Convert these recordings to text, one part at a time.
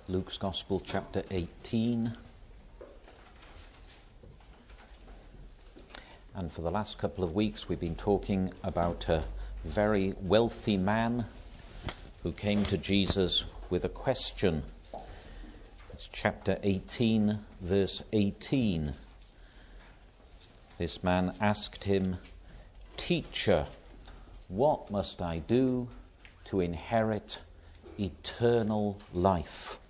Luke's Gospel, chapter 18. And for the last couple of weeks we've been talking about a very wealthy man who came to Jesus with a question. It's chapter 18, verse 18. This man asked him, "Teacher, what must I do to inherit eternal life?"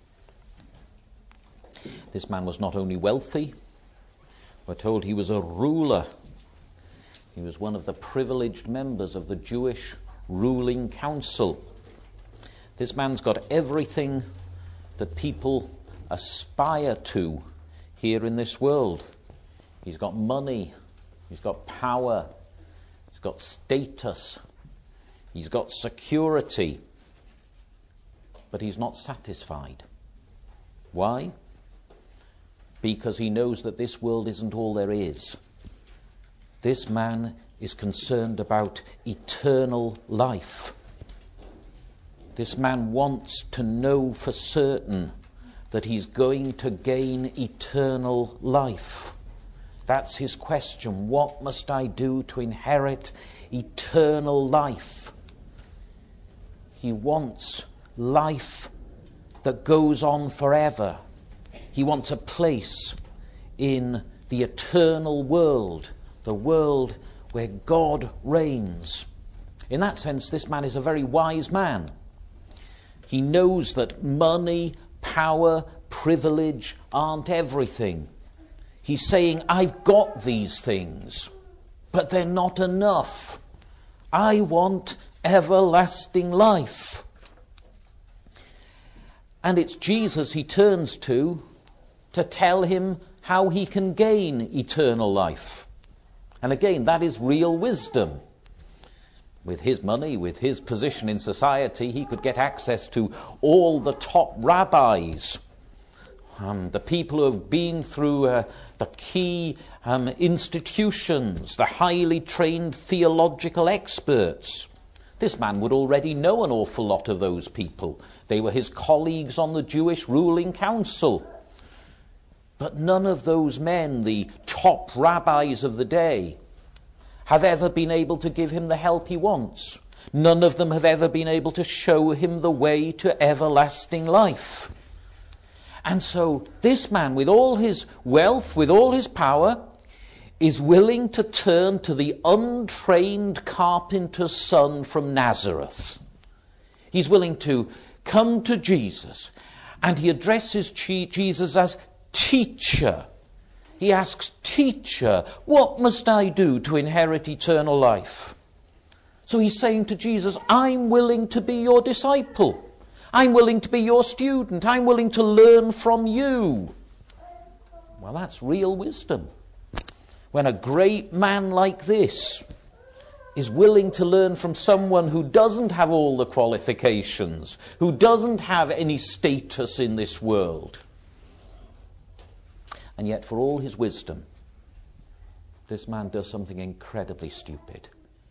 This man was not only wealthy, we're told he was a ruler. He was one of the privileged members of the Jewish ruling council. This man's got everything that people aspire to here in this world. He's got money, he's got power, he's got status, he's got security, but he's not satisfied. Why? Because he knows that this world isn't all there is. This man is concerned about eternal life. This man wants to know for certain that he's going to gain eternal life. That's his question. What must I do to inherit eternal life? He wants life that goes on forever. He wants a place in the eternal world, the world where God reigns. In that sense, this man is a very wise man. He knows that money, power, privilege aren't everything. He's saying, I've got these things, but they're not enough. I want everlasting life. And it's Jesus he turns to tell him how he can gain eternal life. And again, that is real wisdom. With his money, with his position in society, he could get access to all the top rabbis, the people who have been through the key institutions, the highly trained theological experts. This man would already know an awful lot of those people. They were his colleagues on the Jewish ruling council. But none of those men, the top rabbis of the day, have ever been able to give him the help he wants. None of them have ever been able to show him the way to everlasting life. And so this man, with all his wealth, with all his power, is willing to turn to the untrained carpenter's son from Nazareth. He's willing to come to Jesus, and he addresses Jesus as teacher. He asks, "Teacher, what must I do to inherit eternal life?" So he's saying to Jesus, I'm willing to be your disciple. I'm willing to be your student. I'm willing to learn from you. Well, that's real wisdom. When a great man like this is willing to learn from someone who doesn't have all the qualifications, who doesn't have any status in this world. And yet, for all his wisdom, this man does something incredibly stupid.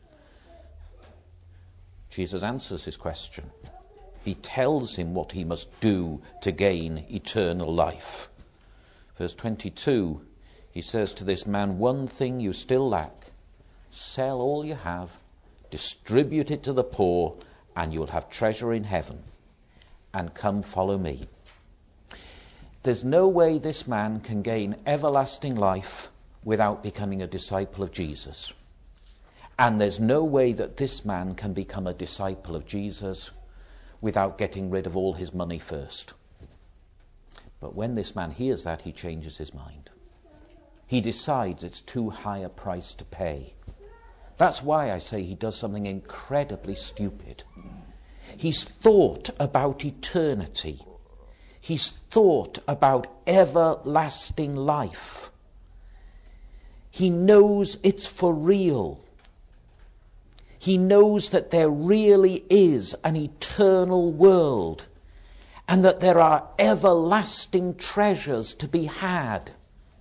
Jesus answers his question. He tells him what he must do to gain eternal life. Verse 22, he says to this man, "One thing you still lack. Sell all you have, distribute it to the poor, and you'll have treasure in heaven. And come follow me." There's no way this man can gain everlasting life without becoming a disciple of Jesus. And there's no way that this man can become a disciple of Jesus without getting rid of all his money first. But when this man hears that, he changes his mind. He decides it's too high a price to pay. That's why I say he does something incredibly stupid. He's thought about eternity. He's thought about everlasting life. He knows it's for real. He knows that there really is an eternal world and that there are everlasting treasures to be had.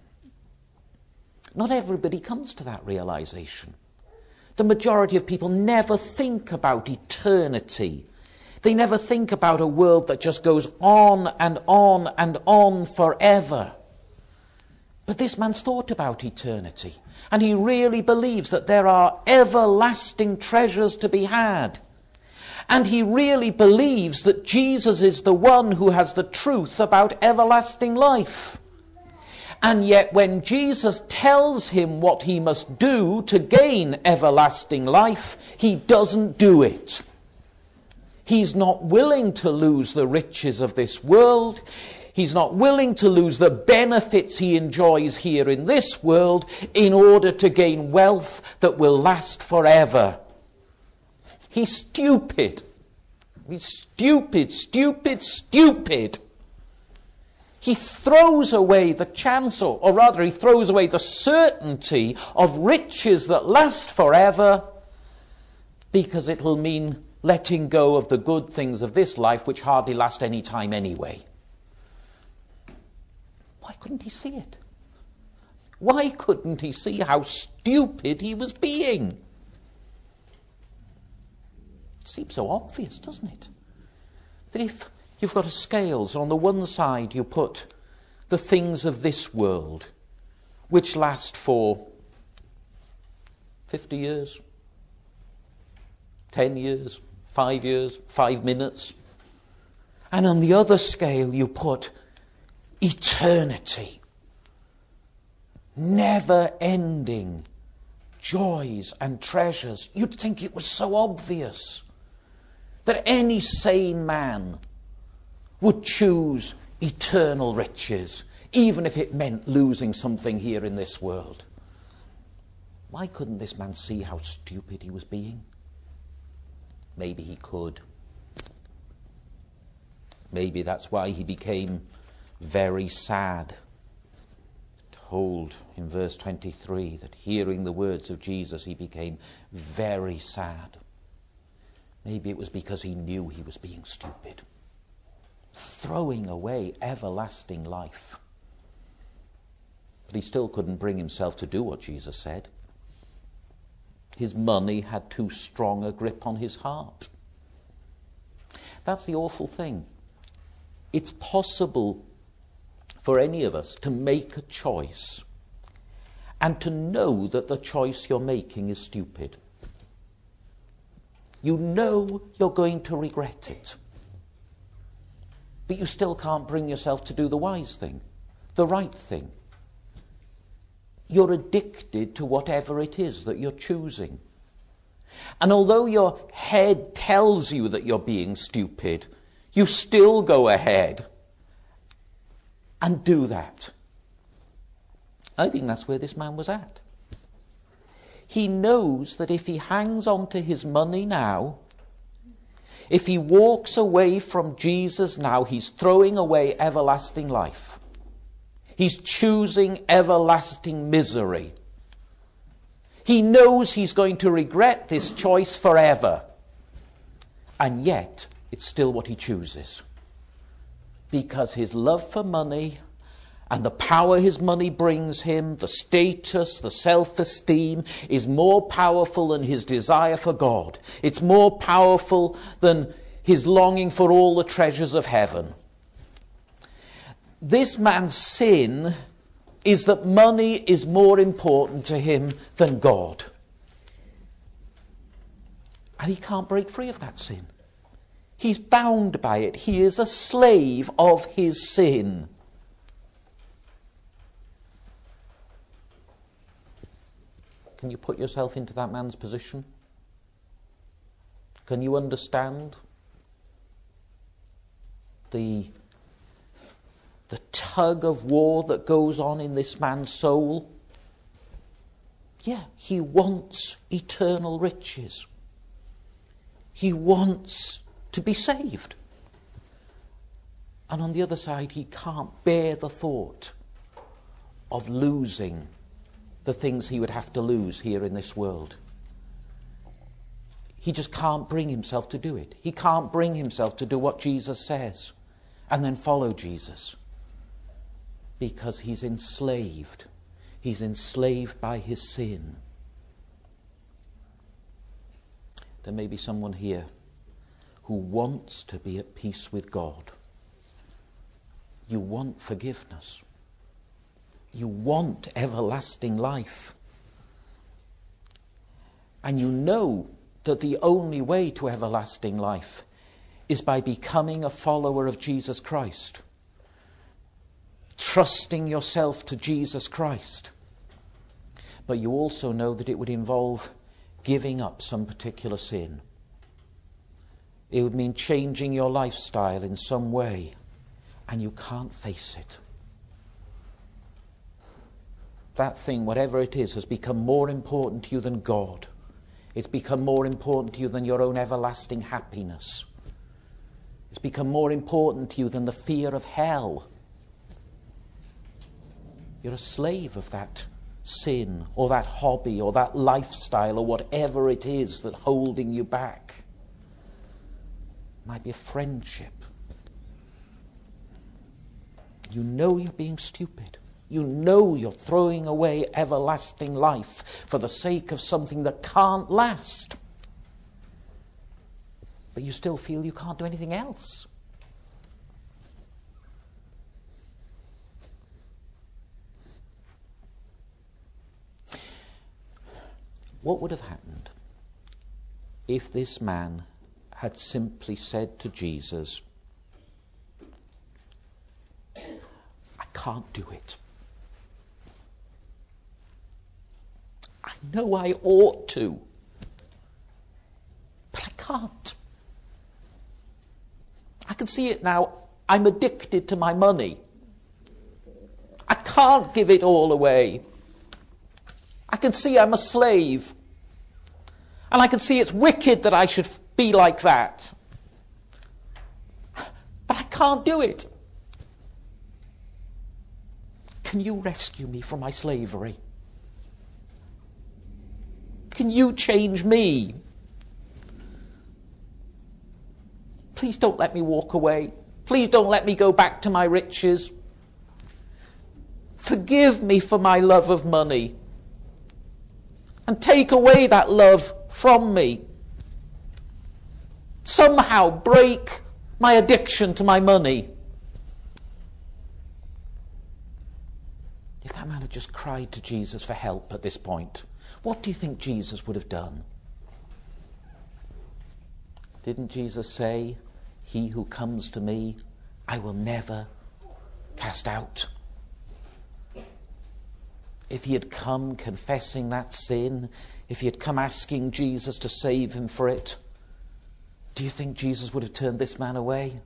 Not everybody comes to that realization. The majority of people never think about eternity. They never think about a world that just goes on and on and on forever. But this man's thought about eternity, and he really believes that there are everlasting treasures to be had. And he really believes that Jesus is the one who has the truth about everlasting life. And yet when Jesus tells him what he must do to gain everlasting life, he doesn't do it. He's not willing to lose the riches of this world. He's not willing to lose the benefits he enjoys here in this world in order to gain wealth that will last forever. He's stupid. He's stupid, stupid, stupid. He throws away the chance, or rather he throws away the certainty of riches that last forever because it'll mean letting go of the good things of this life which hardly last any time anyway. Why couldn't he see it? Why couldn't he see how stupid he was being? It seems so obvious, doesn't it? That if you've got a scales, on the one side you put the things of this world, which last for 50 years, 10 years, 5 years, 5 minutes. And on the other scale you put eternity, never-ending joys and treasures. You'd think it was so obvious that any sane man would choose eternal riches, even if it meant losing something here in this world. Why couldn't this man see how stupid he was being? Maybe he could. Maybe that's why he became very sad. Told in verse 23 that hearing the words of Jesus he became very sad. Maybe it was because he knew he was being stupid, throwing away everlasting life. But he still couldn't bring himself to do what Jesus said. His money had too strong a grip on his heart. That's the awful thing. It's possible for any of us to make a choice and to know that the choice you're making is stupid. You know you're going to regret it. But you still can't bring yourself to do the wise thing, the right thing. You're addicted to whatever it is that you're choosing. And although your head tells you that you're being stupid, you still go ahead and do that. I think that's where this man was at. He knows that if he hangs on to his money now, if he walks away from Jesus now, he's throwing away everlasting life. He's choosing everlasting misery. He knows he's going to regret this choice forever. And yet, it's still what he chooses. Because his love for money and the power his money brings him, the status, the self-esteem, is more powerful than his desire for God. It's more powerful than his longing for all the treasures of heaven. This man's sin is that money is more important to him than God. And he can't break free of that sin. He's bound by it. He is a slave of his sin. Can you put yourself into that man's position? Can you understand the tug of war that goes on in this man's soul? Yeah, he wants eternal riches. He wants to be saved. And on the other side, he can't bear the thought of losing the things he would have to lose here in this world. He just can't bring himself to do it. He can't bring himself to do what Jesus says and then follow Jesus. Because he's enslaved. He's enslaved by his sin. There may be someone here who wants to be at peace with God. You want forgiveness. You want everlasting life. And you know that the only way to everlasting life is by becoming a follower of Jesus Christ. Trusting yourself to Jesus Christ. But you also know that it would involve giving up some particular sin. It would mean changing your lifestyle in some way, and you can't face it. That thing, whatever it is, has become more important to you than God. It's become more important to you than your own everlasting happiness. It's become more important to you than the fear of hell. You're a slave of that sin, or that hobby, or that lifestyle, or whatever it is that's holding you back. It might be a friendship. You know you're being stupid. You know you're throwing away everlasting life for the sake of something that can't last. But you still feel you can't do anything else. What would have happened if this man had simply said to Jesus, I can't do it. I know I ought to, but I can't. I can see it now. I'm addicted to my money. I can't give it all away. I can see I'm a slave. And I can see it's wicked that I should be like that. But I can't do it. Can you rescue me from my slavery? Can you change me? Please don't let me walk away. Please don't let me go back to my riches. Forgive me for my love of money. And take away that love from me. Somehow break my addiction to my money. If that man had just cried to Jesus for help at this point, what do you think Jesus would have done? Didn't Jesus say, he who comes to me, I will never cast out? If he had come confessing that sin, if he had come asking Jesus to save him for it, do you think Jesus would have turned this man away?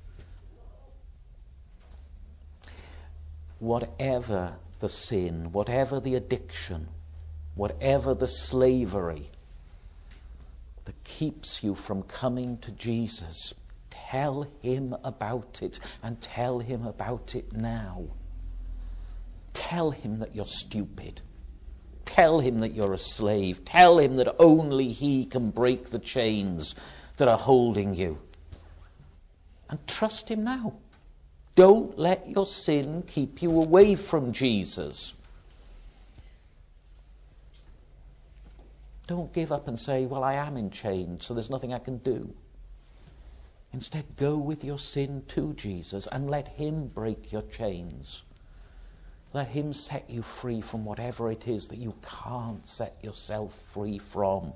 Whatever the sin, whatever the addiction, whatever the slavery that keeps you from coming to Jesus, tell him about it, and tell him about it now. Tell him that you're stupid. Tell him that you're a slave. Tell him that only he can break the chains that are holding you. And trust him now. Don't let your sin keep you away from Jesus. Don't give up and say, well, I am in chains, so there's nothing I can do. Instead, go with your sin to Jesus and let him break your chains. Let him set you free from whatever it is that you can't set yourself free from.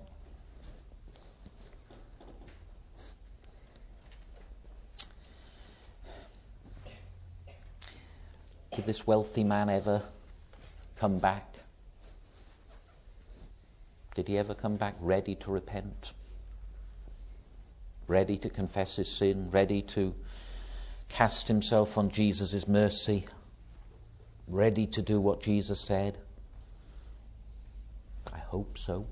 Did this wealthy man ever come back? Did he ever come back ready to repent? Ready to confess his sin? Ready to cast himself on Jesus' mercy? Ready to do what Jesus said? I hope so.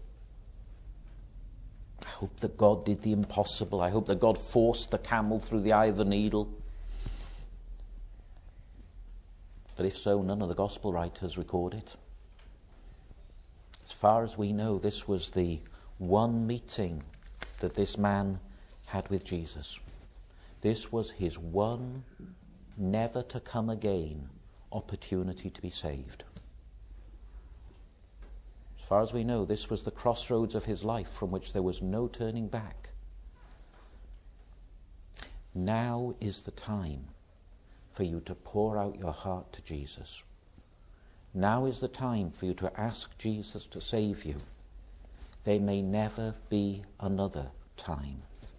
I hope that God did the impossible. I hope that God forced the camel through the eye of the needle. But if so, none of the gospel writers record it. As far as we know, this was the one meeting that this man had with Jesus. This was his one never to come again opportunity to be saved. As far as we know, this was the crossroads of his life from which there was no turning back. Now is the time for you to pour out your heart to Jesus. Now is the time for you to ask Jesus to save you. There may never be another time.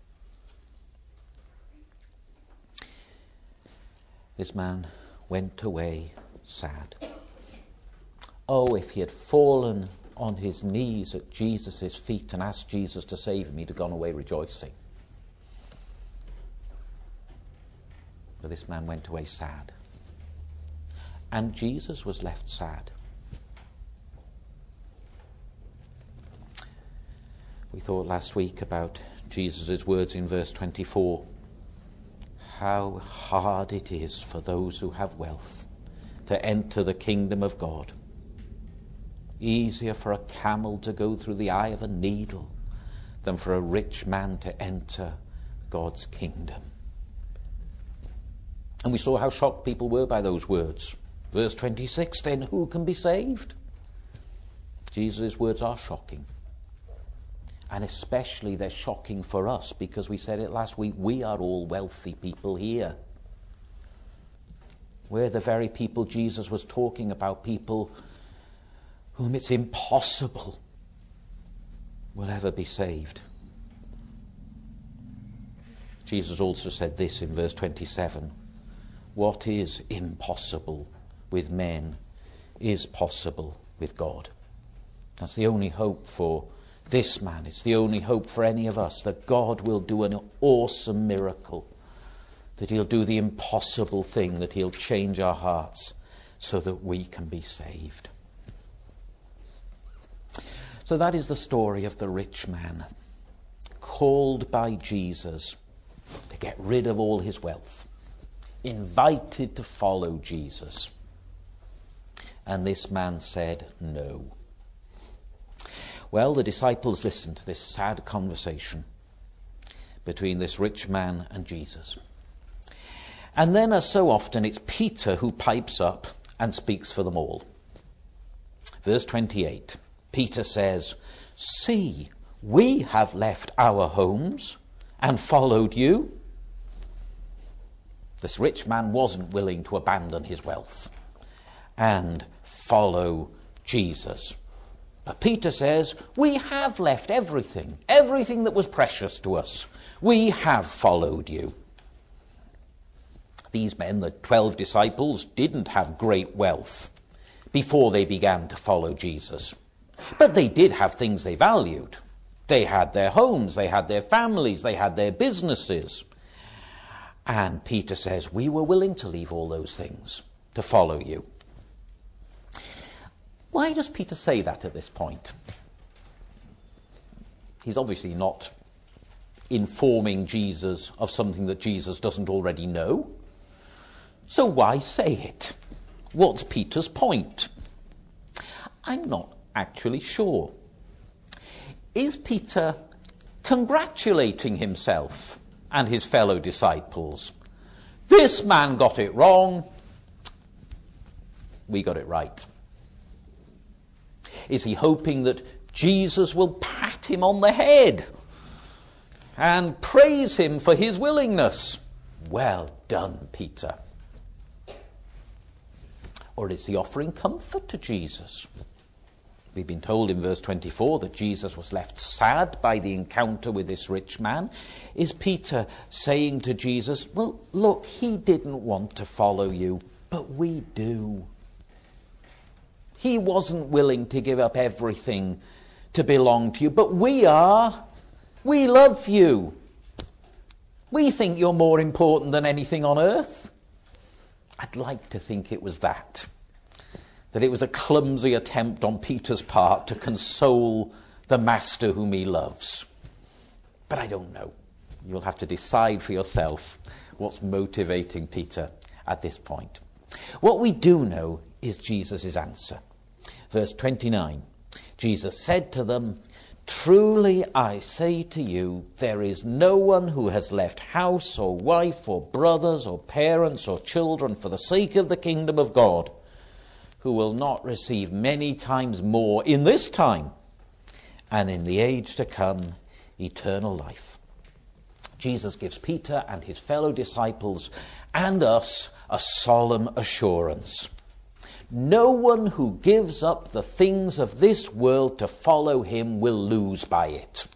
This man went away sad. Oh, if he had fallen on his knees at Jesus' feet and asked Jesus to save him, he'd have gone away rejoicing. But this man went away sad. And Jesus was left sad. We thought last week about Jesus' words in verse 24. How hard it is for those who have wealth to enter the kingdom of God. Easier for a camel to go through the eye of a needle than for a rich man to enter God's kingdom. And we saw how shocked people were by those words. Verse 26, then who can be saved? Jesus' words are shocking. And especially they're shocking for us because we said it last week, we are all wealthy people here. We're the very people Jesus was talking about, people whom it's impossible will ever be saved. Jesus also said this in verse 27. What is impossible with men is possible with God. That's the only hope for this man. It's the only hope for any of us, that God will do an awesome miracle, that he'll do the impossible thing, that he'll change our hearts so that we can be saved. So that is the story of the rich man, called by Jesus to get rid of all his wealth, invited to follow Jesus. And this man said no. Well, the disciples listened to this sad conversation between this rich man and Jesus. And then, as so often, it's Peter who pipes up and speaks for them all. Verse 28, Peter says, "See, we have left our homes and followed you." This rich man wasn't willing to abandon his wealth and follow Jesus. But Peter says, we have left everything that was precious to us. We have followed you. These men, the 12 disciples, didn't have great wealth before they began to follow Jesus. But they did have things they valued. They had their homes, they had their families, they had their businesses. And Peter says, we were willing to leave all those things to follow you. Why does Peter say that at this point? He's obviously not informing Jesus of something that Jesus doesn't already know. So why say it? What's Peter's point? I'm not actually sure. Is Peter congratulating himself and his fellow disciples? This man got it wrong. We got it right. Is he hoping that Jesus will pat him on the head and praise him for his willingness? Well done, Peter. Or is he offering comfort to Jesus? We've been told in verse 24 that Jesus was left sad by the encounter with this rich man. Is Peter saying to Jesus, well, look, he didn't want to follow you, but we do. He wasn't willing to give up everything to belong to you, but we are. We love you. We think you're more important than anything on earth. I'd like to think it was that it was a clumsy attempt on Peter's part to console the master whom he loves. But I don't know. You'll have to decide for yourself what's motivating Peter at this point. What we do know is Jesus' answer. Verse 29, Jesus said to them, truly I say to you, there is no one who has left house or wife or brothers or parents or children for the sake of the kingdom of God, who will not receive many times more in this time, and in the age to come, eternal life. Jesus gives Peter and his fellow disciples and us a solemn assurance. No one who gives up the things of this world to follow him will lose by it.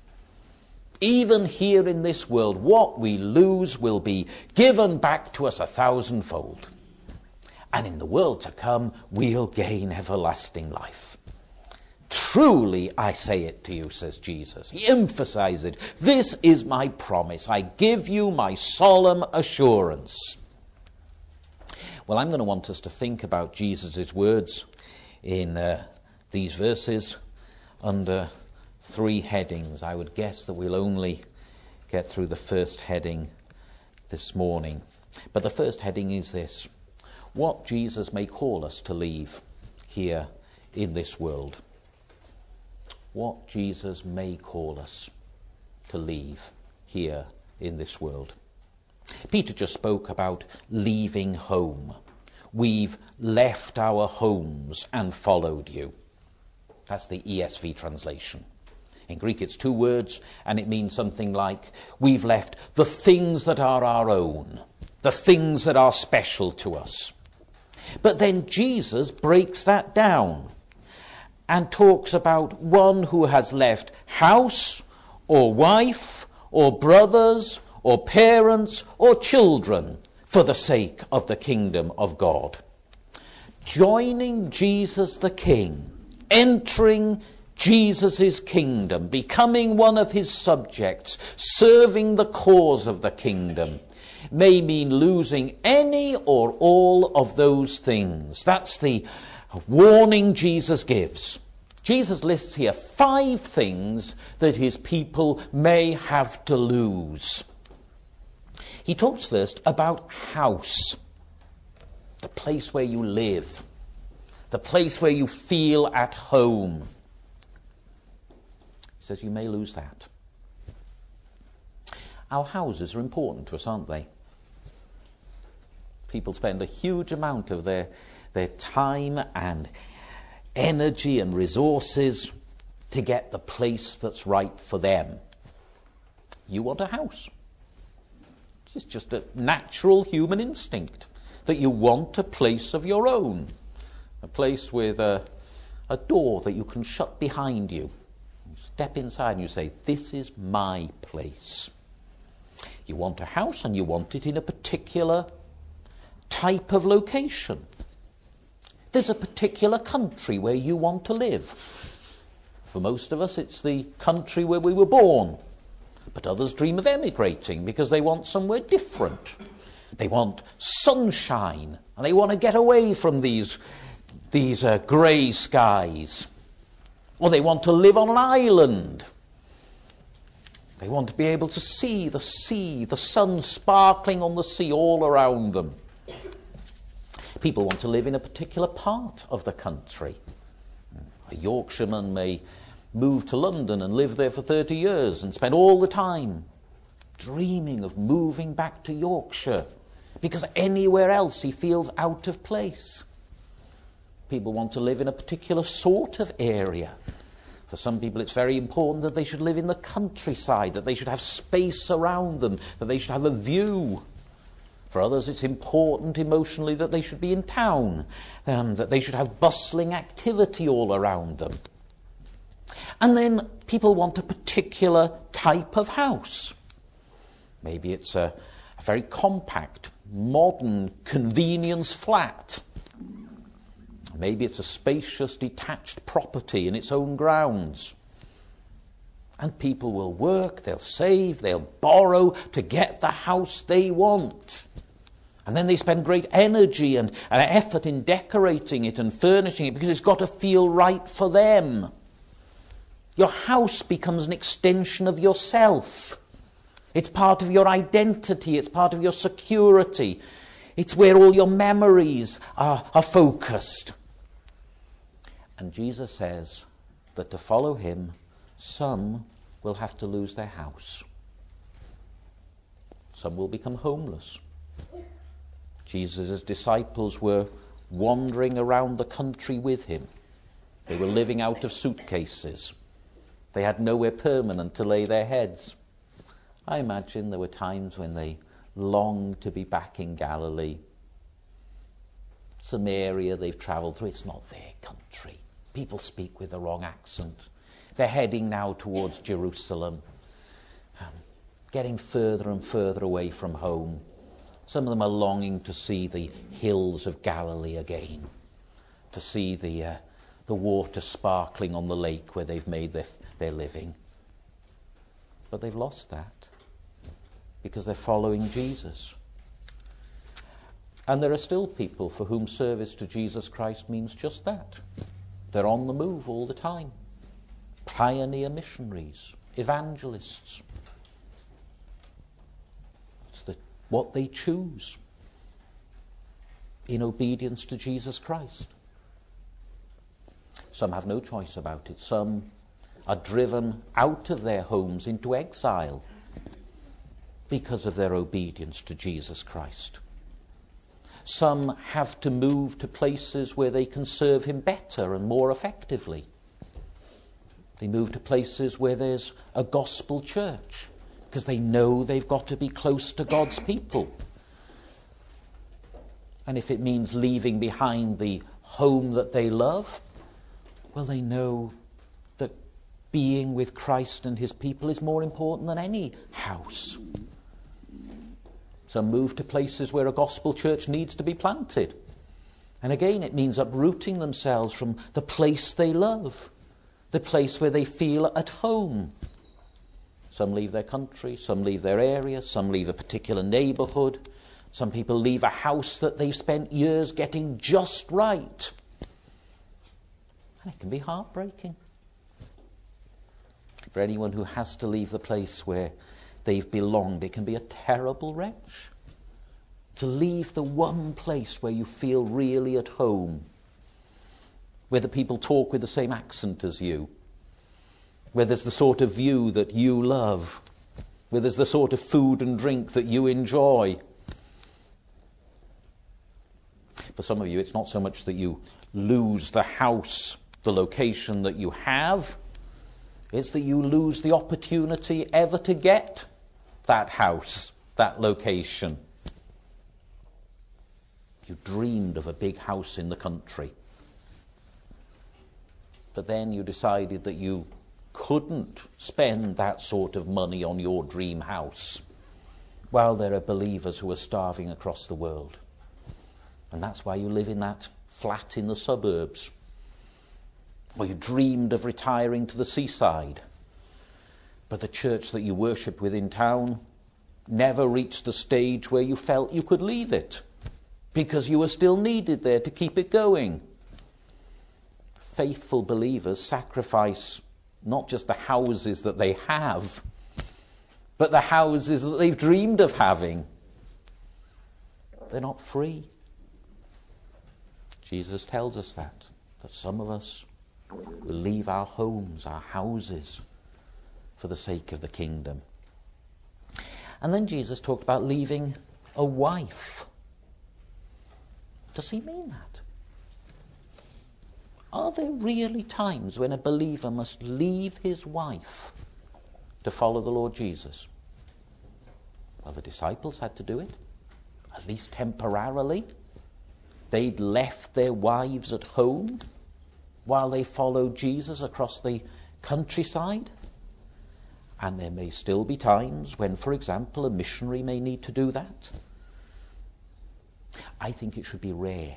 Even here in this world, what we lose will be given back to us 1,000-fold. And in the world to come, we'll gain everlasting life. Truly, I say it to you, says Jesus. He emphasizes it. This is my promise. I give you my solemn assurance. Well, I'm going to want us to think about Jesus' words in these verses under 3 headings. I would guess that we'll only get through the first heading this morning. But the first heading is this: what Jesus may call us to leave here in this world. What Jesus may call us to leave here in this world. Peter just spoke about leaving home. We've left our homes and followed you. That's the ESV translation. In Greek it's 2 words, and it means something like, we've left the things that are our own, the things that are special to us. But then Jesus breaks that down and talks about one who has left house or wife or brothers or parents or children for the sake of the kingdom of God. Joining Jesus the King, entering Jesus' kingdom, becoming one of his subjects, serving the cause of the kingdom, may mean losing any or all of those things. That's the warning Jesus gives. Jesus lists here 5 things that his people may have to lose. He talks first about house, the place where you live, the place where you feel at home. He says you may lose that. Our houses are important to us, aren't they? People spend a huge amount of their time and energy and resources to get the place that's right for them. You want a house. It's just a natural human instinct that you want a place of your own. A place with a door that you can shut behind you. You step inside and you say, this is my place. You want a house and you want it in a particular type of location. There's a particular country where you want to live. For most of us, it's the country where we were born. But others dream of emigrating because they want somewhere different. They want sunshine, and they want to get away from these grey skies. Or they want to live on an island. They want to be able to see the sea, the sun sparkling on the sea all around them. People want to live in a particular part of the country. A Yorkshireman may move to London and live there for 30 years and spend all the time dreaming of moving back to Yorkshire because anywhere else he feels out of place. People want to live in a particular sort of area. For some people it's very important that they should live in the countryside, that they should have space around them, that they should have a view. For others, it's important emotionally that they should be in town, that they should have bustling activity all around them. And then people want a particular type of house. Maybe it's a very compact, modern convenience flat. Maybe it's a spacious, detached property in its own grounds. And people will work, they'll save, they'll borrow to get the house they want. And then they spend great energy and effort in decorating it and furnishing it because it's got to feel right for them. Your house becomes an extension of yourself. It's part of your identity. It's part of your security. It's where all your memories are focused. And Jesus says that to follow him, some will have to lose their house. Some will become homeless. Jesus' disciples were wandering around the country with him. They were living out of suitcases. They had nowhere permanent to lay their heads. I imagine there were times when they longed to be back in Galilee. Some area they've travelled through, it's not their country. People speak with the wrong accent. They're heading now towards Jerusalem, getting further and further away from home. Some of them are longing to see the hills of Galilee again, to see the water sparkling on the lake where they've made their living. But they've lost that because they're following Jesus. And there are still people for whom service to Jesus Christ means just that. They're on the move all the time. Pioneer missionaries, evangelists. It's what they choose in obedience to Jesus Christ. Some have no choice about it. Some are driven out of their homes into exile because of their obedience to Jesus Christ. Some have to move to places where they can serve him better and more effectively. They move to places where there's a gospel church because they know they've got to be close to God's people. And if it means leaving behind the home that they love, well, they know that being with Christ and his people is more important than any house. Some move to places where a gospel church needs to be planted. And again, it means uprooting themselves from the place they love, the place where they feel at home. Some leave their country, some leave their area, some leave a particular neighbourhood. Some people leave a house that they've spent years getting just right. And it can be heartbreaking for anyone who has to leave the place where they've belonged. It can be a terrible wrench to leave the one place where you feel really at home, where the people talk with the same accent as you, where there's the sort of view that you love, where there's the sort of food and drink that you enjoy. For some of you, it's not so much that you lose the house, the location that you have, it's that you lose the opportunity ever to get that house, that location. You dreamed of a big house in the country, but then you decided that you couldn't spend that sort of money on your dream house while there are believers who are starving across the world. And that's why you live in that flat in the suburbs. Or you dreamed of retiring to the seaside, but the church that you worshipped with in town never reached the stage where you felt you could leave it because you were still needed there to keep it going. Faithful believers sacrifice not just the houses that they have, but the houses that they've dreamed of having. They're not free. Jesus tells us that some of us will leave our homes, our houses, for the sake of the kingdom. And then Jesus talked about leaving a wife. Does he mean that? Are there really times when a believer must leave his wife to follow the Lord Jesus? Well, the disciples had to do it, at least temporarily. They'd left their wives at home while they followed Jesus across the countryside. And there may still be times when, for example, a missionary may need to do that. I think it should be rare.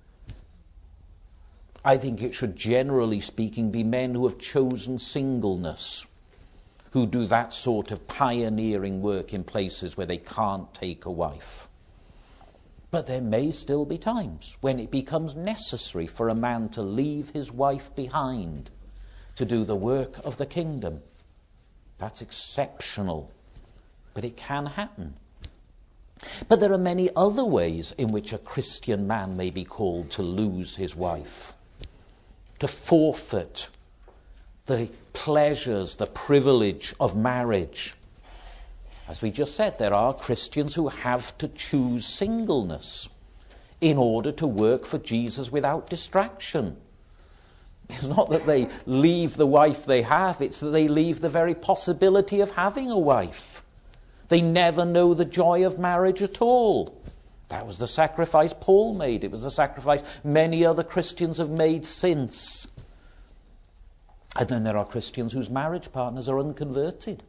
I think it should, generally speaking, be men who have chosen singleness, who do that sort of pioneering work in places where they can't take a wife. But there may still be times when it becomes necessary for a man to leave his wife behind to do the work of the kingdom. That's exceptional, but it can happen. But there are many other ways in which a Christian man may be called to lose his wife, to forfeit the pleasures, the privilege of marriage. As we just said, there are Christians who have to choose singleness in order to work for Jesus without distraction. It's not that they leave the wife they have, it's that they leave the very possibility of having a wife They never know the joy of marriage at all. That was the sacrifice Paul made. It was the sacrifice many other Christians have made since. And then there are Christians whose marriage partners are unconverted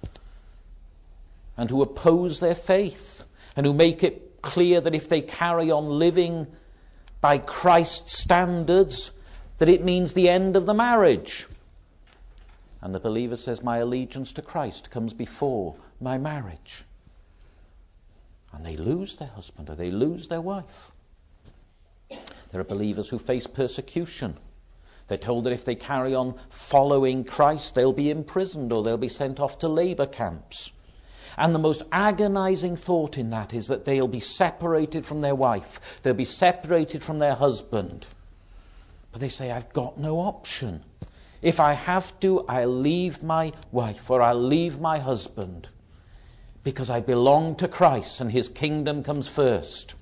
and who oppose their faith and who make it clear that if they carry on living by Christ's standards, that it means the end of the marriage. And the believer says, my allegiance to Christ comes before my marriage. And they lose their husband or they lose their wife. There are believers who face persecution. They're told that if they carry on following Christ, they'll be imprisoned or they'll be sent off to labor camps. And the most agonizing thought in that is that they'll be separated from their wife. They'll be separated from their husband. But they say, I've got no option. If I have to, I'll leave my wife or I'll leave my husband because I belong to Christ and his kingdom comes first.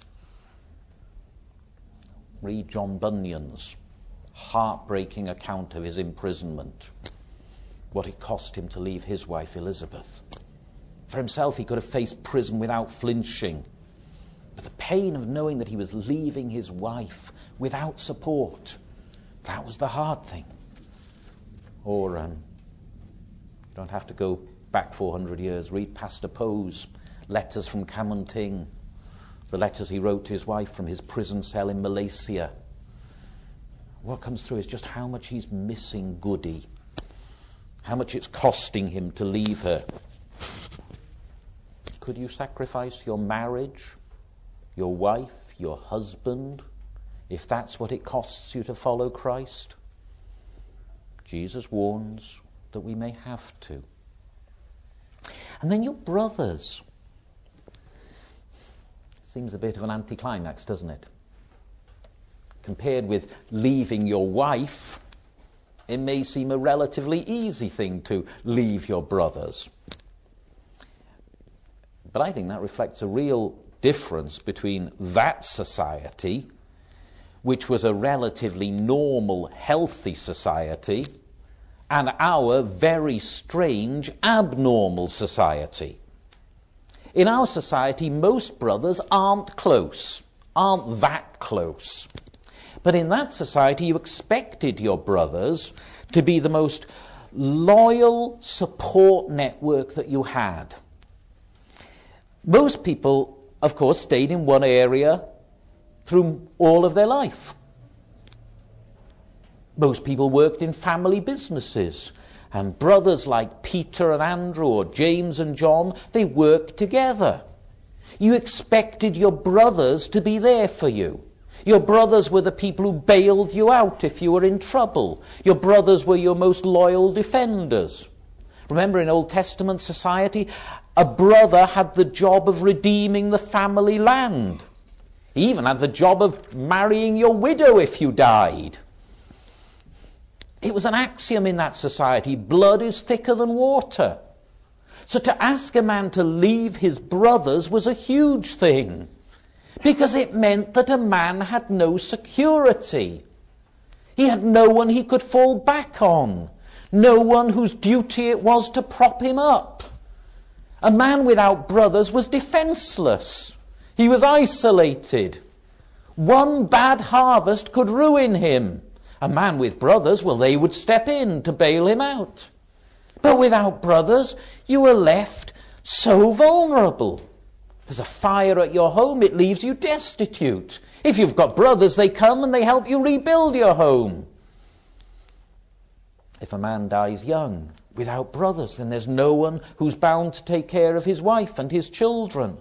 Read John Bunyan's heartbreaking account of his imprisonment, what it cost him to leave his wife Elizabeth. For himself, he could have faced prison without flinching. But the pain of knowing that he was leaving his wife without support, that was the hard thing. Or, you don't have to go back 400 years. Read Pastor Poe's letters from Kamunting, the letters he wrote to his wife from his prison cell in Malaysia. What comes through is just how much he's missing Goody, how much it's costing him to leave her. Could you sacrifice your marriage, your wife, your husband, if that's what it costs you to follow Christ? Jesus warns that we may have to. And then your brothers. Seems a bit of an anticlimax, doesn't it? Compared with leaving your wife, it may seem a relatively easy thing to leave your brothers. But I think that reflects a real difference between that society, which was a relatively normal, healthy society, and our very strange, abnormal society. In our society, most brothers aren't close, aren't that close. But in that society, you expected your brothers to be the most loyal support network that you had. Most people, of course, stayed in one area through all of their life. Most people worked in family businesses. And brothers like Peter and Andrew or James and John, they worked together. You expected your brothers to be there for you. Your brothers were the people who bailed you out if you were in trouble. Your brothers were your most loyal defenders. Remember, in Old Testament society, a brother had the job of redeeming the family land. He even had the job of marrying your widow if you died. It was an axiom in that society. Blood is thicker than water. So to ask a man to leave his brothers was a huge thing, because it meant that a man had no security. He had no one he could fall back on, no one whose duty it was to prop him up. A man without brothers was defenseless. He was isolated. One bad harvest could ruin him. A man with brothers, well, they would step in to bail him out. But without brothers, you were left so vulnerable. There's a fire at your home, it leaves you destitute. If you've got brothers, they come and they help you rebuild your home. If a man dies young, without brothers, then there's no one who's bound to take care of his wife and his children.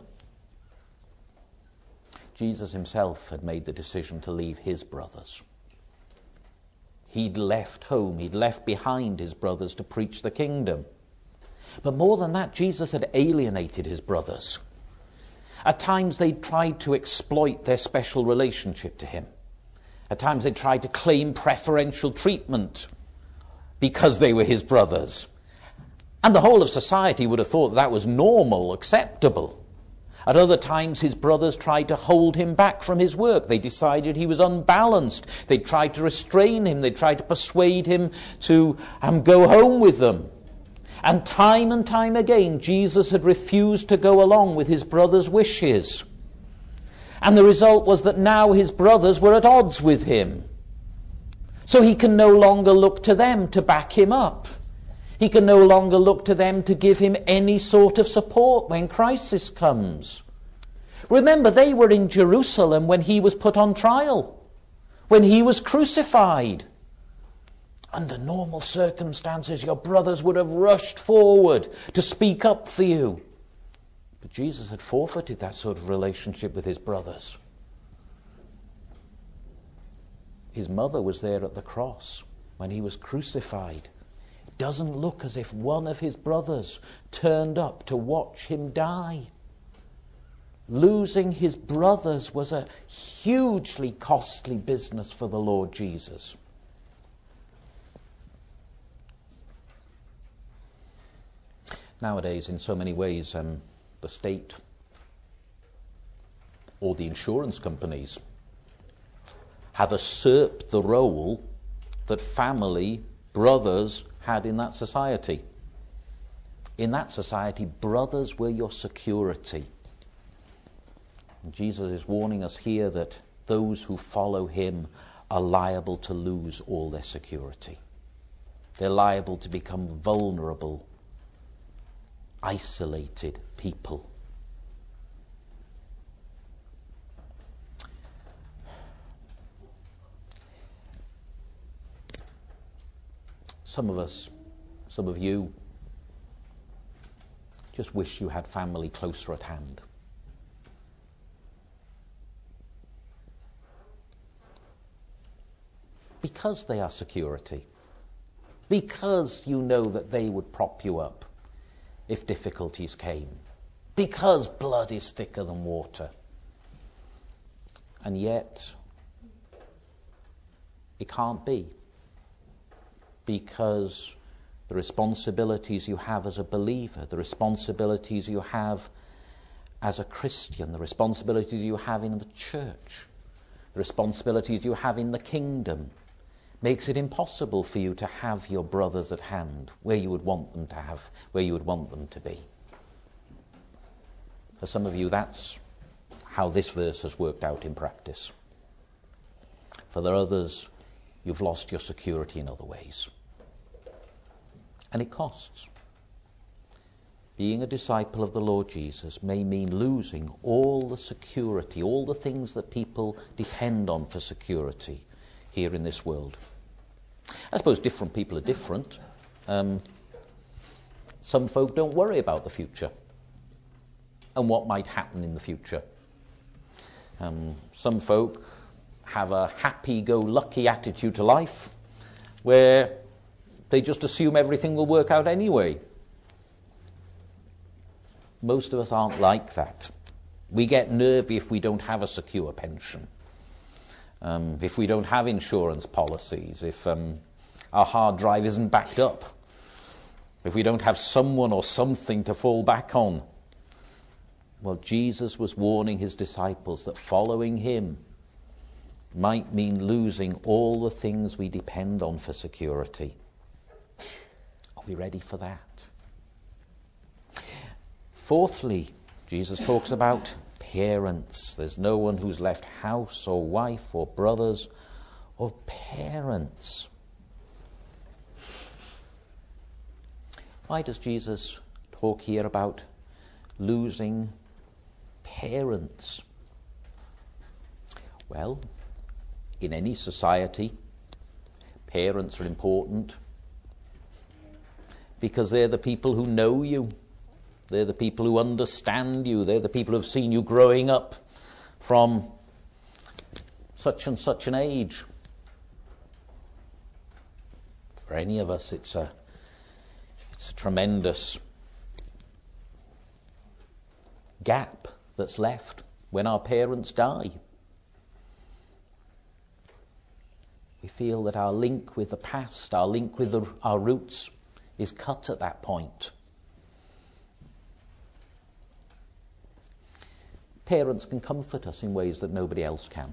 Jesus himself had made the decision to leave his brothers. He'd left home, he'd left behind his brothers to preach the kingdom. But more than that, Jesus had alienated his brothers. At times they tried to exploit their special relationship to him. At times they tried to claim preferential treatment because they were his brothers. And the whole of society would have thought that was normal, acceptable. At other times, his brothers tried to hold him back from his work. They decided he was unbalanced. They tried to restrain him. They tried to persuade him to go home with them. And time again, Jesus had refused to go along with his brothers' wishes. And the result was that now his brothers were at odds with him. So he can no longer look to them to back him up. He can no longer look to them to give him any sort of support when crisis comes. Remember, they were in Jerusalem when he was put on trial, when he was crucified. Under normal circumstances, your brothers would have rushed forward to speak up for you. But Jesus had forfeited that sort of relationship with his brothers. His mother was there at the cross when he was crucified. It doesn't look as if one of his brothers turned up to watch him die. Losing his brothers was a hugely costly business for the Lord Jesus. Nowadays, in so many ways, the state or the insurance companies have usurped the role that family, brothers, had in that society. In that society, brothers were your security. And Jesus is warning us here that those who follow him are liable to lose all their security. They're liable to become vulnerable, isolated people. Some of us, some of you, just wish you had family closer at hand. Because they are security. Because you know that they would prop you up if difficulties came. Because blood is thicker than water. And yet, it can't be. Because the responsibilities you have as a believer, the responsibilities you have as a Christian, the responsibilities you have in the church, the responsibilities you have in the kingdom, makes it impossible for you to have your brothers at hand where you would want them to have, where you would want them to be. For some of you, that's how this verse has worked out in practice. For the others, you've lost your security in other ways. And it costs. Being a disciple of the Lord Jesus may mean losing all the security, all the things that people depend on for security here in this world. I suppose different people are different. Some folk don't worry about the future and what might happen in the future. Some folk have a happy-go-lucky attitude to life where they just assume everything will work out anyway. Most of us aren't like that. We get nervy if we don't have a secure pension. If we don't have insurance policies, if our hard drive isn't backed up, if we don't have someone or something to fall back on. Well, Jesus was warning his disciples that following him might mean losing all the things we depend on for security. Are we ready for that? Fourthly, Jesus talks about parents. There's no one who's left house or wife or brothers or parents. Why does Jesus talk here about losing parents? Well, in any society, parents are important because they're the people who know you. They're the people who understand you. They're the people who have seen you growing up from such and such an age. For any of us, it's a tremendous gap that's left when our parents die. We feel that our link with the past, our link with our roots is cut at that point. Parents can comfort us in ways that nobody else can.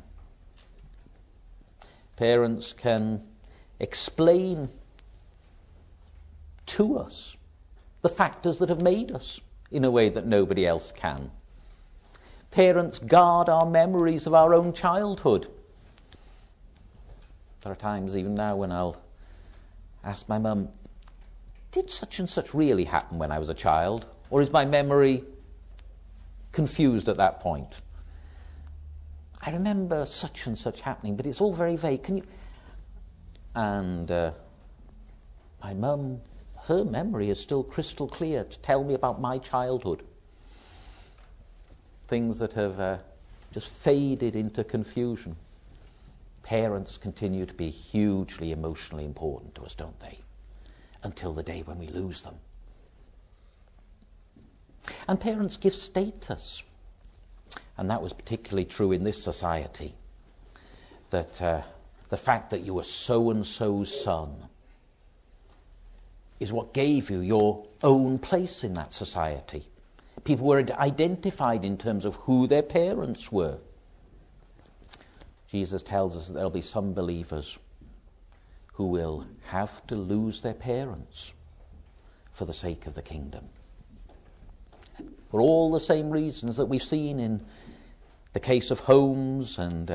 Parents can explain to us the factors that have made us in a way that nobody else can. Parents guard our memories of our own childhood. There are times even now when I'll ask my mum, did such and such really happen when I was a child? Or is my memory confused at that point? I remember such and such happening, but it's all very vague. Can you... And my mum, her memory is still crystal clear to tell me about my childhood. Things that have just faded into confusion. Parents continue to be hugely emotionally important to us, don't they? Until the day when we lose them. And parents give status. And that was particularly true in this society. That the fact that you were so-and-so's son is what gave you your own place in that society. People were identified in terms of who their parents were. Jesus tells us that there'll be some believers who will have to lose their parents for the sake of the kingdom. For all the same reasons that we've seen in the case of homes and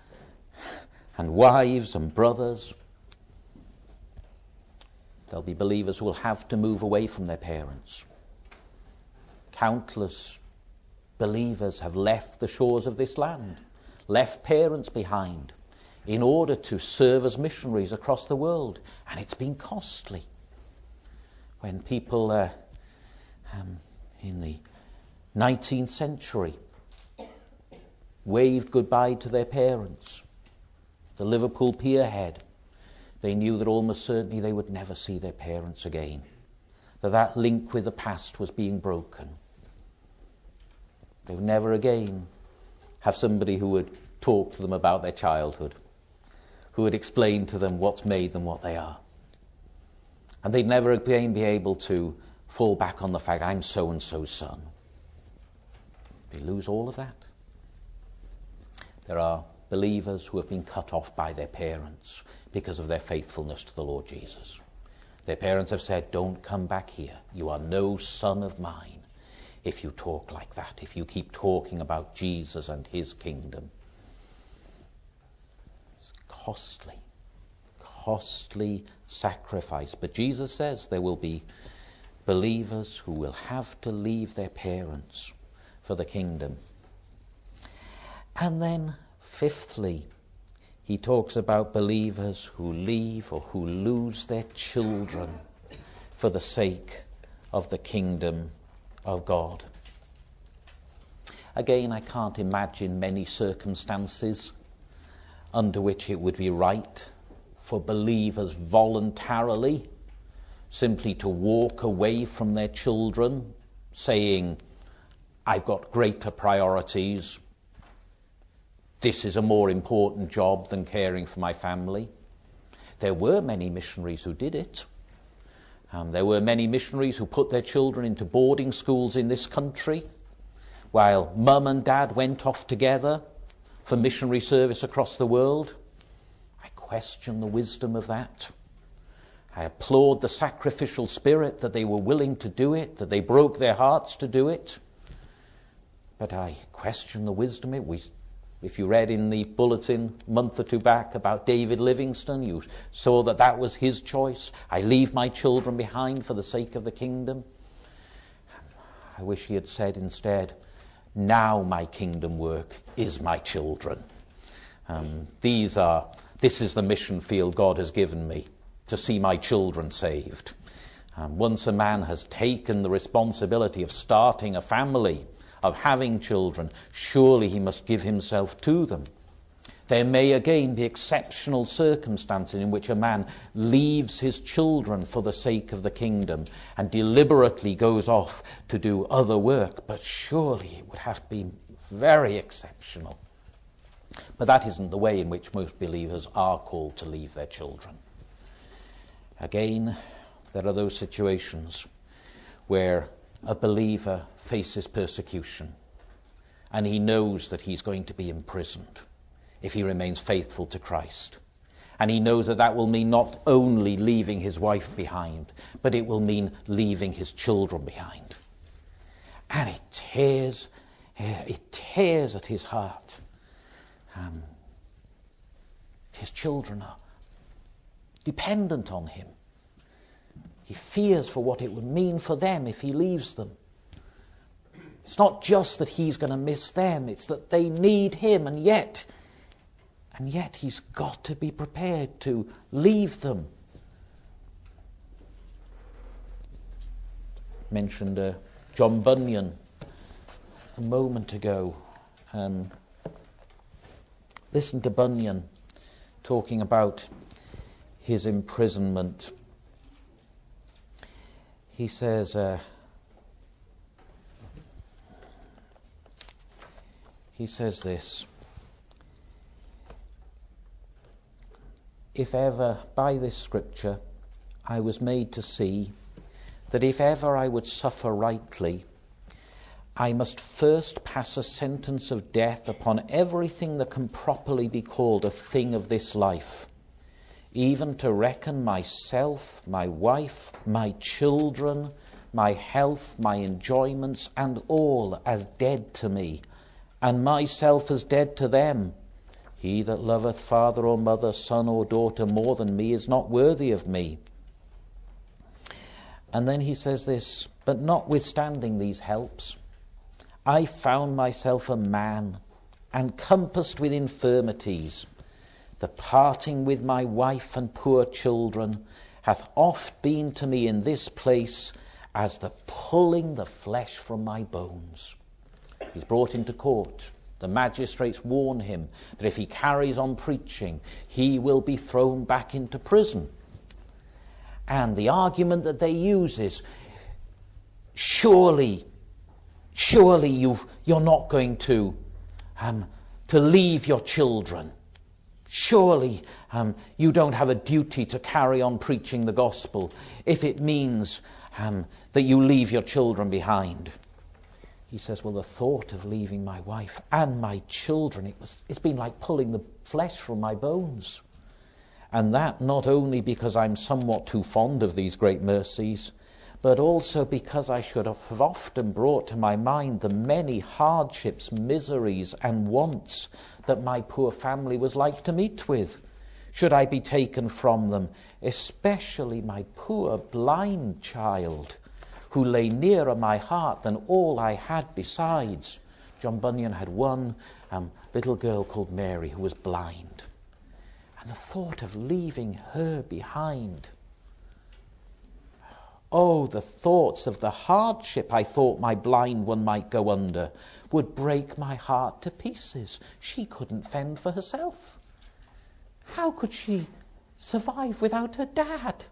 wives and brothers. There'll be believers who will have to move away from their parents. Countless believers have left the shores of this land, left parents behind, in order to serve as missionaries across the world. And it's been costly. When people in the 19th century waved goodbye to their parents, the Liverpool pierhead, they knew that almost certainly they would never see their parents again, that link with the past was being broken. They would never again have somebody who would talk to them about their childhood, who would explain to them what's made them what they are. And they'd never again be able to fall back on the fact, I'm so-and-so's son. They lose all of that. There are believers who have been cut off by their parents because of their faithfulness to the Lord Jesus. Their parents have said, don't come back here. You are no son of mine if you talk like that, if you keep talking about Jesus and his kingdom. It's costly sacrifice. But Jesus says there will be believers who will have to leave their parents for the kingdom. And then, fifthly, he talks about believers who leave or who lose their children for the sake of the kingdom of God. Again, I can't imagine many circumstances under which it would be right for believers voluntarily simply to walk away from their children, saying, I've got greater priorities. This is a more important job than caring for my family. There were many missionaries who did it. There were many missionaries who put their children into boarding schools in this country, while mum and dad went off together for missionary service across the world. I question the wisdom of that. I applaud the sacrificial spirit that they were willing to do it, that they broke their hearts to do it. But I question the wisdom of it. If you read in the bulletin a month or two back about David Livingstone, you saw that that was his choice. I leave my children behind for the sake of the kingdom. I wish he had said instead, now my kingdom work is my children. This is the mission field God has given me, to see my children saved. Once a man has taken the responsibility of starting a family, of having children, surely he must give himself to them. There may again be exceptional circumstances in which a man leaves his children for the sake of the kingdom and deliberately goes off to do other work, but surely it would have to be very exceptional. But that isn't the way in which most believers are called to leave their children. Again, there are those situations where a believer faces persecution and he knows that he's going to be imprisoned if he remains faithful to Christ. And he knows that that will mean not only leaving his wife behind, but it will mean leaving his children behind. And it tears at his heart. His children are dependent on him. He fears for what it would mean for them if he leaves them. It's not just that he's going to miss them, it's that they need him, and yet he's got to be prepared to leave them. Mentioned John Bunyan a moment ago. Listen to Bunyan talking about his imprisonment. He says, this: if ever by this scripture I was made to see that if ever I would suffer rightly, I must first pass a sentence of death upon everything that can properly be called a thing of this life, even to reckon myself, my wife, my children, my health, my enjoyments, and all as dead to me, and myself as dead to them. He that loveth father or mother, son or daughter more than me is not worthy of me. And then he says this: but notwithstanding these helps, I found myself a man, and compassed with infirmities. The parting with my wife and poor children hath oft been to me in this place as the pulling the flesh from my bones. He's brought into court. The magistrates warn him that if he carries on preaching, he will be thrown back into prison. And the argument that they use is, surely you're not going to leave your children. Surely you don't have a duty to carry on preaching the gospel if it means that you leave your children behind. He says, well, the thought of leaving my wife and my children, it's been like pulling the flesh from my bones. And that not only because I'm somewhat too fond of these great mercies, but also because I should have often brought to my mind the many hardships, miseries, and wants that my poor family was like to meet with, should I be taken from them, especially my poor blind child, who lay nearer my heart than all I had besides. John Bunyan had one little girl called Mary who was blind. And the thought of leaving her behind. Oh, the thoughts of the hardship I thought my blind one might go under would break my heart to pieces. She couldn't fend for herself. How could she survive without her dad?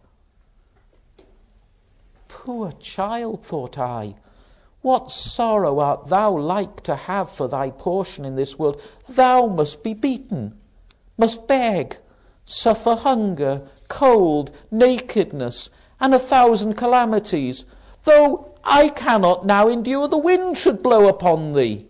Poor child, thought I, what sorrow art thou like to have for thy portion in this world? Thou must be beaten, must beg, suffer hunger, cold, nakedness, and 1,000 calamities, though I cannot now endure the wind should blow upon thee.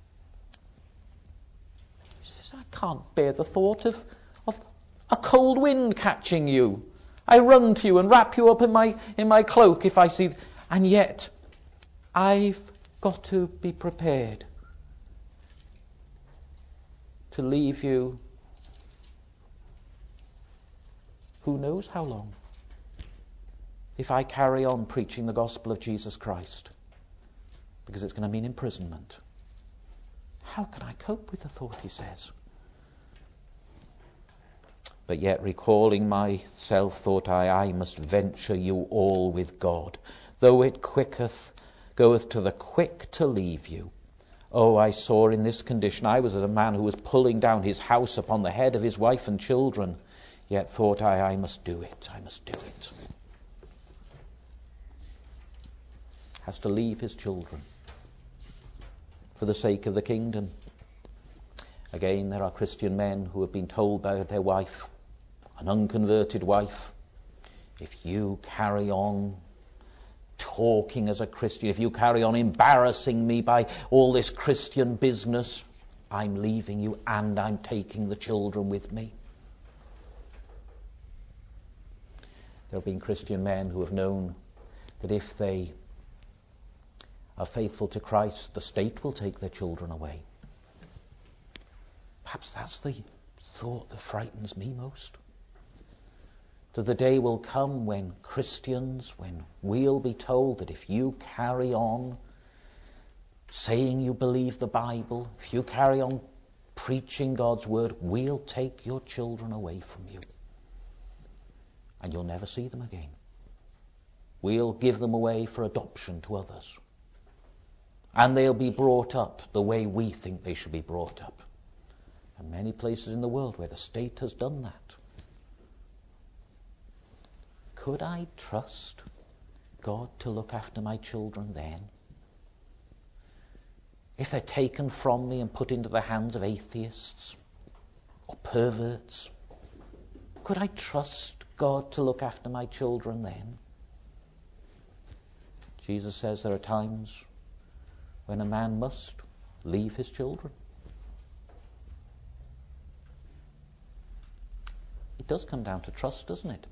She says, I can't bear the thought of a cold wind catching you. I run to you and wrap you up in my cloak if I see... And yet, I've got to be prepared to leave you who knows how long, if I carry on preaching the gospel of Jesus Christ, because it's going to mean imprisonment. How can I cope with the thought, he says? But yet, recalling myself, thought I must venture you all with God. Though it goeth to the quick to leave you. Oh, I saw in this condition, I was as a man who was pulling down his house upon the head of his wife and children. Yet thought I must do it, I must do it. Has to leave his children for the sake of the kingdom. Again, there are Christian men who have been told by their wife, an unconverted wife, if you carry on talking as a Christian, if you carry on embarrassing me by all this Christian business, I'm leaving you and I'm taking the children with me. There have been Christian men who have known that if they are faithful to Christ, the state will take their children away. Perhaps that's the thought that frightens me most. That the day will come when Christians, when we'll be told that if you carry on saying you believe the Bible, if you carry on preaching God's word, we'll take your children away from you. And you'll never see them again. We'll give them away for adoption to others. And they'll be brought up the way we think they should be brought up. And many places in the world where the state has done that. Could I trust God to look after my children then? If they're taken from me and put into the hands of atheists or perverts, could I trust God to look after my children then? Jesus says there are times when a man must leave his children. It does come down to trust, doesn't it?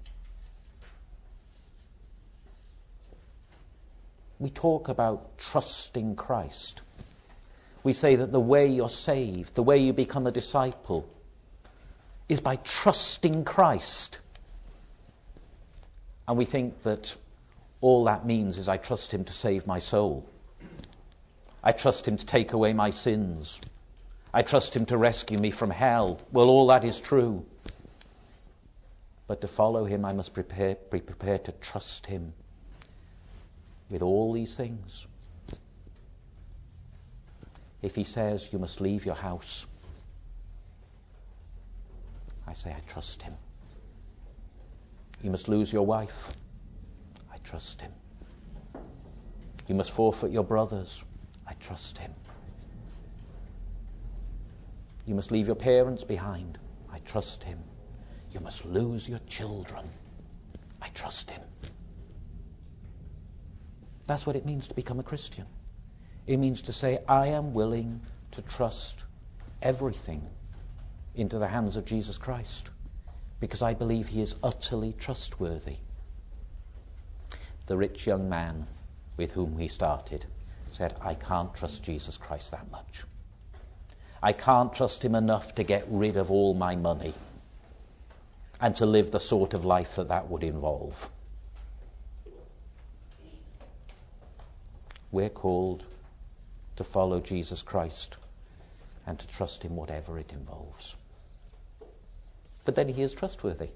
We talk about trusting Christ. We say that the way you're saved, the way you become a disciple, is by trusting Christ. And we think that all that means is I trust him to save my soul. I trust him to take away my sins. I trust him to rescue me from hell. Well, all that is true. But to follow him, I must be prepared to trust him with all these things. If he says you must leave your house, I say I trust him. You must lose your wife, I trust him. You must forfeit your brothers, I trust him. You must leave your parents behind, I trust him. You must lose your children, I trust him. That's what it means to become a Christian. It means to say, I am willing to trust everything into the hands of Jesus Christ because I believe he is utterly trustworthy. The rich young man with whom we started said, I can't trust Jesus Christ that much. I can't trust him enough to get rid of all my money and to live the sort of life that would involve. We're called to follow Jesus Christ and to trust him whatever it involves. But then he is trustworthy.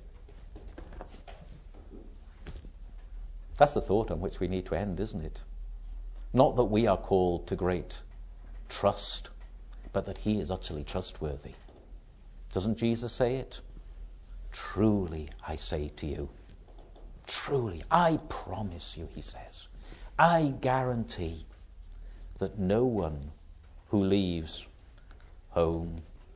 That's the thought on which we need to end, isn't it? Not that we are called to great trust, but that he is utterly trustworthy. Doesn't Jesus say it? Truly, I say to you. Truly, I promise you, he says. I guarantee that no one who leaves home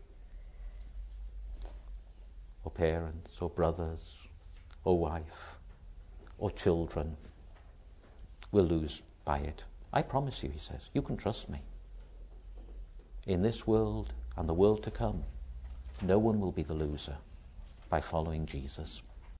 or parents or brothers or wife or children will lose by it. I promise you, he says, you can trust me. In this world and the world to come, no one will be the loser by following Jesus.